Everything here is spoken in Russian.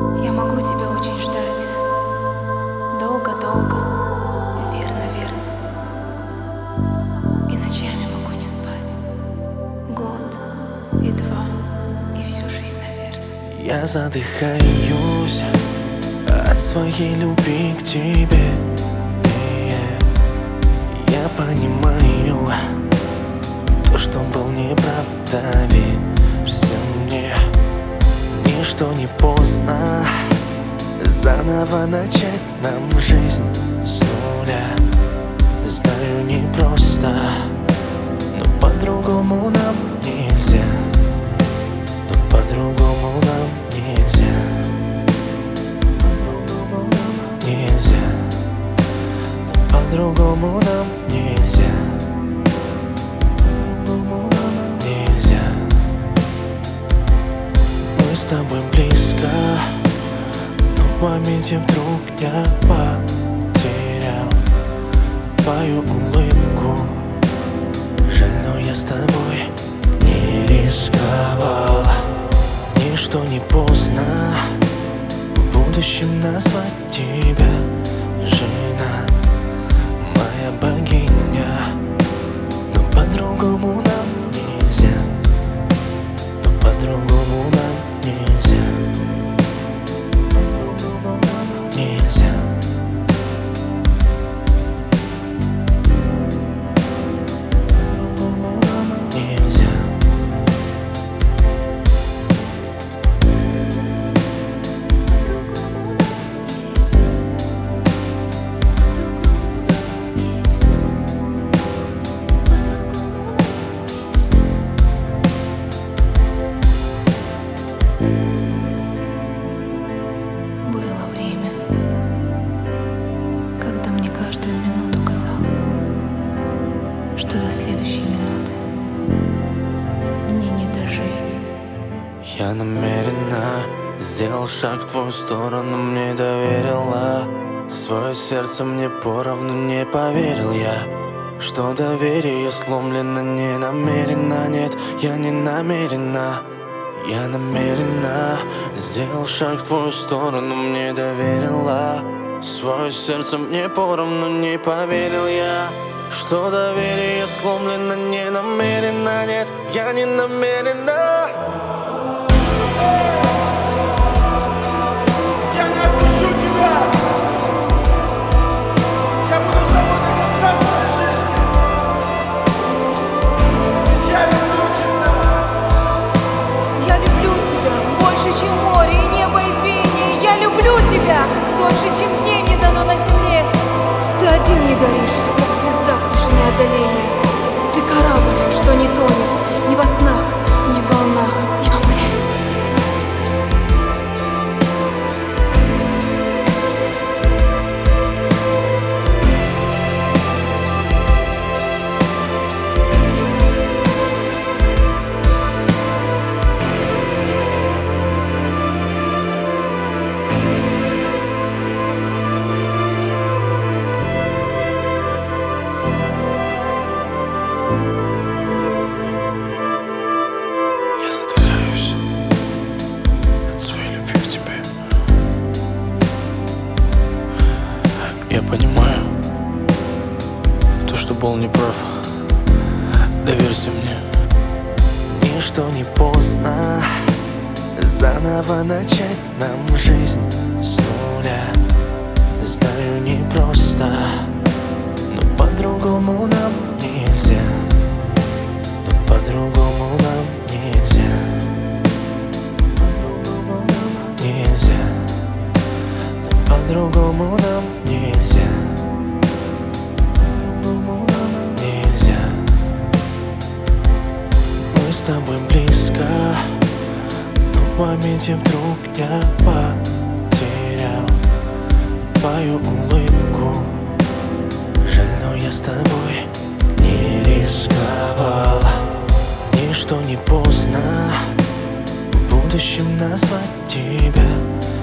Я могу тебя очень ждать. Долго-долго, верно-верно. И ночами могу не спать. Год и два, и всю жизнь, наверное. Я задыхаюсь от своей любви к тебе. Я понимаю, то, что был неправ, доверься мне. Ничто не поздно заново начать нам жизнь с нуля. Знаю, непросто, но по-другому нам нельзя. Но по-другому нам нельзя. По-другому нам нельзя. Но по-другому нам нельзя. По-другому нам нельзя. Мы с тобой близко, но в моменте вдруг я потерял твою улыбку. Жаль, но я с тобой не рисковал. Ничто не поздно в будущем назвать тебя жена, моя богиня. Но по-другому нам нельзя. Но по-другому нам нельзя. По-другому нам нельзя. По-другому нам нельзя. Было время, когда мне каждую минуту казалось, что до следующей минуты мне не дожить. Я намеренно сделал шаг в твою сторону, мне доверила свое сердце, мне поровну не поверил я, что доверие сломлено не намеренно. Нет, я не намеренно. Я намеренно сделал шаг в твою сторону, мне доверила свое сердце, мне поровну не поверил я, что доверие сломлено не намеренно. Нет, я не намеренно. Я не отпущу тебя. Я буду с тобой до конца своей жизни. Я люблю тебя. Я люблю тебя больше, чем море и небо и пение. Я люблю тебя дольше, чем дней мне дано на земле. Ты один не горишь, как звезда в тишине отдаления. Ты корабль, что не тонет ни во снах, ни в волнах, ни во мгле. Я задыхаюсь от своей любви к тебе. Я понимаю то, что был неправ. Доверься мне. Ничто не поздно заново начать нам жизнь с нуля. Знаю, непросто, но по-другому нам нельзя. Но по-другому нам нельзя. По-другому нам нельзя. Но по-другому нам нельзя. По-другому нам нельзя. Мы с тобой близко, но в моменте вдруг я потерял твою улыбку. Жаль, но я с тобой не рисковал. Ничто не поздно в будущем назвать тебя